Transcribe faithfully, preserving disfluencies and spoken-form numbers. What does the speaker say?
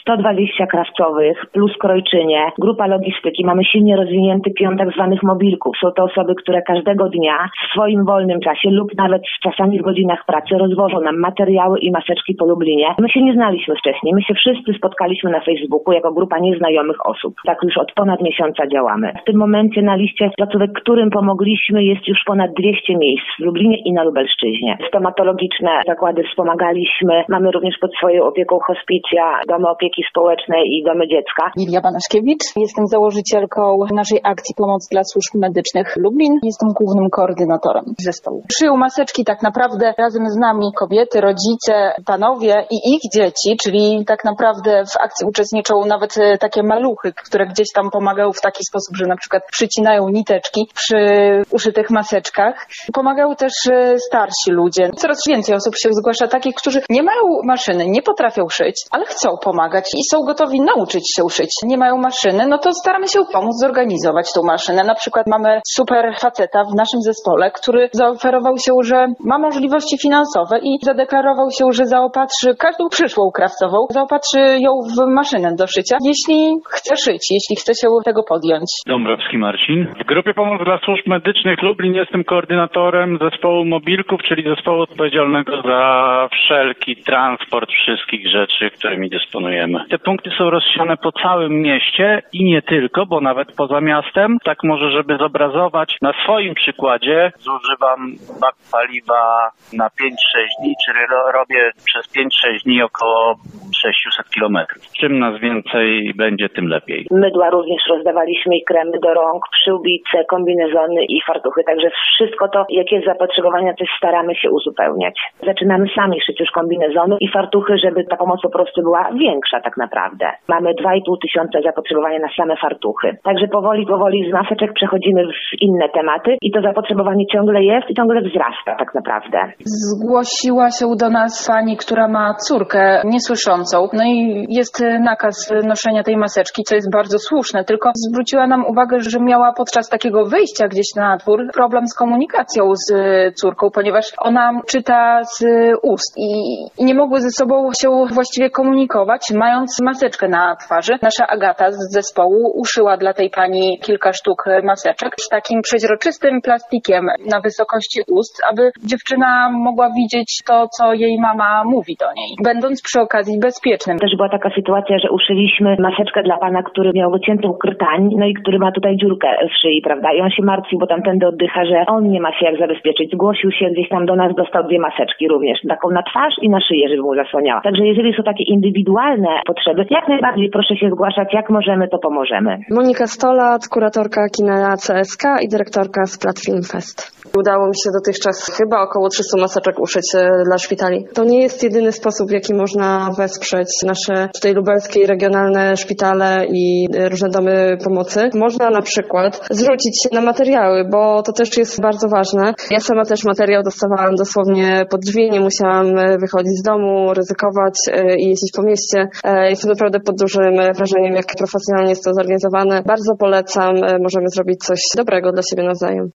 sto dwadzieścia krawcowych plus krojczynie, grupa logistyki. Mamy silnie rozwinięty pion tak zwanych mobilków. Są to osoby, które każdego dnia w swoim wolnym czasie lub nawet czasami w godzinach pracy rozwożą nam materiały i maseczki po Lublinie. My się nie znaliśmy wcześniej. My się wszyscy spotkaliśmy na Facebooku jako grupa nieznajomych osób. Tak już od ponad miesiąca działamy. W tym momencie na liście placówek, którym pomogliśmy, jest już ponad dwieście miejsc w Lublinie i na Lubelszczyźnie. Stomatologiczne zakłady wspomagaliśmy. Mamy również pod swoją opieką hospicja, domy opieki społecznej i domy dziecka. Lilia Banaszkiewicz. Jestem założycielką naszej akcji Pomoc dla Służb Medycznych Lublin. Jestem głównym koordynatorem zespołu. Szyją maseczki tak naprawdę razem z nami kobiety, rodzice, panowie i ich dzieci, czyli tak naprawdę w akcji uczestniczą nawet takie maluchy, które gdzieś tam pomagają w taki sposób, że na przykład przycinają niteczki przy uszytych maseczkach. Pomagają też starsi ludzie. Coraz więcej osób się zgłasza takich, którzy nie mają maszyny, nie potrafią szyć, ale chcą pomagać i są gotowi nauczyć się szyć. Nie mają maszyny, no to staramy się pomóc zorganizować tą maszynę. Na przykład mamy super faceta w naszym zespole, który zaoferował się, że ma możliwości finansowe i zadeklarował się, że zaopatrzy każdą przyszłą krawcową, zaopatrzy ją w maszynę do szycia, jeśli chce szyć, jeśli chce się tego podjąć. Dąbrowski Marcin. W grupie Pomoc dla Służb Medycznych Lublin jestem koordynatorem zespołu mobilków, czyli zespołu odpowiedzialnego za wszelki transport wszystkich rzeczy, którymi dysponujemy. Te punkty są rozsiane po całym mieście i nie tylko, bo nawet poza miastem. Tak może, żeby zobrazować na swoim przykładzie, zużywam bak paliwa na pięć sześć dni, czyli ro- robię przez pięć sześć dni około sześćset kilometrów. Czym nas więcej będzie, tym lepiej. Mydła również rozdawaliśmy i kremy do rąk, przyłbice, kombinezony i fartuchy. Także wszystko to, jakie jest zapotrzebowanie, też staramy się uzupełniać. Zaczynamy sami szyć już kombinezony i fartuchy, żeby ta pomoc po prostu była większa tak naprawdę. Mamy dwa i pół tysiąca zapotrzebowania na same fartuchy. Także powoli, powoli z maseczek przechodzimy w inne tematy i to zapotrzebowanie ciągle jest i ciągle wzrasta tak naprawdę. Zgłosiła się do nas pani, która ma córkę niesłyszącą. No i jest nakaz noszenia tej maseczki, co jest bardzo słuszne, tylko zwróciła nam uwagę, że miała podczas takiego wyjścia gdzieś na dwór problem z komunikacją z córką, ponieważ ona czyta z ust i nie mogły ze sobą się właściwie komunikować, mając maseczkę na twarzy. Nasza Agata z zespołu uszyła dla tej pani kilka sztuk maseczek z takim przeźroczystym plastikiem na wysokości ust, aby dziewczyna mogła widzieć to, co jej mama mówi do niej, będąc przy okazji bezpiecznym. Też była taka sytuacja, że uszyliśmy maseczkę dla pana, który miał wyciętą krtań, no i który ma tutaj dziurkę w szyi, prawda? I on się martwił, bo tamtędy oddycha, że on nie ma się jak zabezpieczyć. Zgłosił się gdzieś tam do nas, dostał dwie maseczki również, taką na twarz i na szyję, żeby mu zasłaniała. Także jeżeli są takie indywidualne potrzeby, jak najbardziej proszę się zgłaszać, jak możemy, to pomożemy. Monika Stolat, kuratorka kina C S K i dyrektorka z Plat Film Fest. Udało mi się dotychczas chyba około trzysta maseczek uszyć dla szpitali. To nie jest jedyny sposób, w jaki można wesprzeć nasze tutaj lubelskie i regionalne szpitale i różne domy pomocy. Można na przykład zwrócić się na materiały, bo to też jest bardzo ważne. Ja sama też materiał dostawałam dosłownie pod drzwi, nie musiałam wychodzić z domu, ryzykować i jeździć po mieście. Jestem naprawdę pod dużym wrażeniem, jak profesjonalnie jest to zorganizowane. Bardzo polecam, możemy zrobić coś dobrego dla siebie nawzajem.